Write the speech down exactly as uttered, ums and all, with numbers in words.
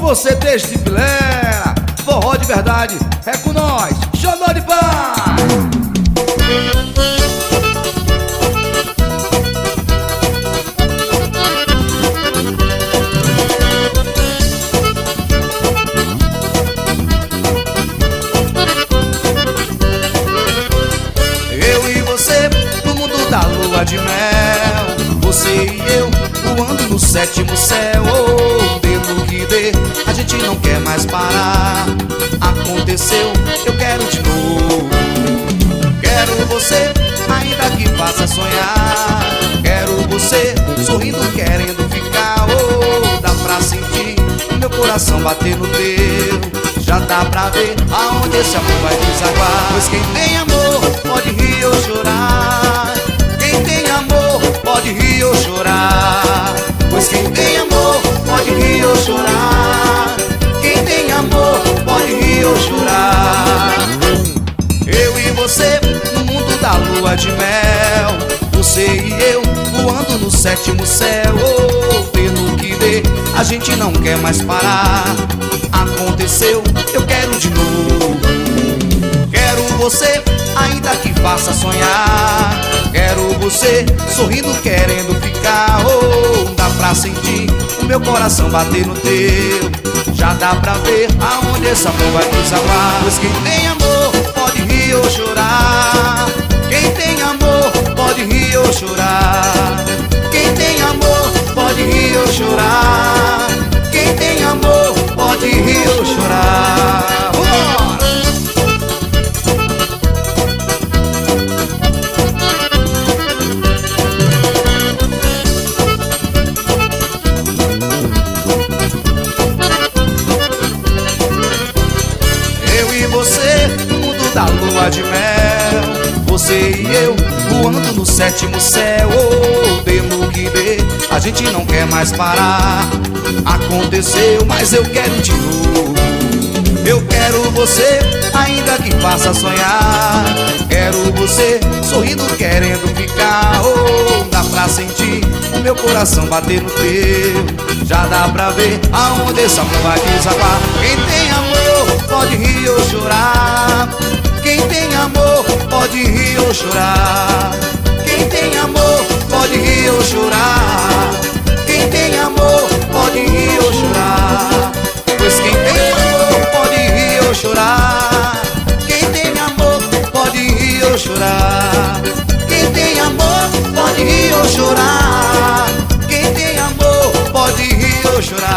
você deste pilera. Forró de verdade é com nós, Xodó de Paz. Eu e você no mundo da lua de mel, você e eu voando no sétimo céu. Oh, pelo que dê, a gente não quer mais parar. Aconteceu, eu quero de novo. Quero você, ainda que faça sonhar. Quero você, sorrindo, querendo ficar. Oh, dá pra sentir o meu coração bater no teu. Já dá pra ver aonde esse amor vai desaguar. Pois quem tem amor pode rir ou chorar. Quem tem amor pode rir ou chorar. Pois quem tem amor pode rir ou chorar. Quem tem amor pode rir ou chorar. Eu e você no mundo da lua de mel, você e eu voando no sétimo céu. Oh, pelo que dê, a gente não quer mais parar. Aconteceu, eu quero de novo. Quero você, ainda que faça sonhar. Quero você, sorrindo, querendo ficar. Oh, dá pra sentir o meu coração bater no teu. Já dá pra ver aonde esse amor vai desaguar. Pois quem tem amor pode rir ou chorar. Quem tem amor pode rir ou chorar. Quem tem amor pode rir ou chorar. Quem tem amor pode rir ou chorar. Vambora! Eu e você no mundo da lua de mel, você e eu voando no sétimo céu. Oh, pelo que dê, a gente não quer mais parar. Aconteceu, mas eu quero de novo. Eu quero você, ainda que faça sonhar. Quero você, sorrindo, querendo ficar. Oh, dá pra sentir o meu coração bater no teu. Já dá pra ver aonde esse amor vai desaguar. Quem tem amor pode rir ou chorar. Quem tem amor pode rir ou chorar. Quem tem amor pode rir ou chorar.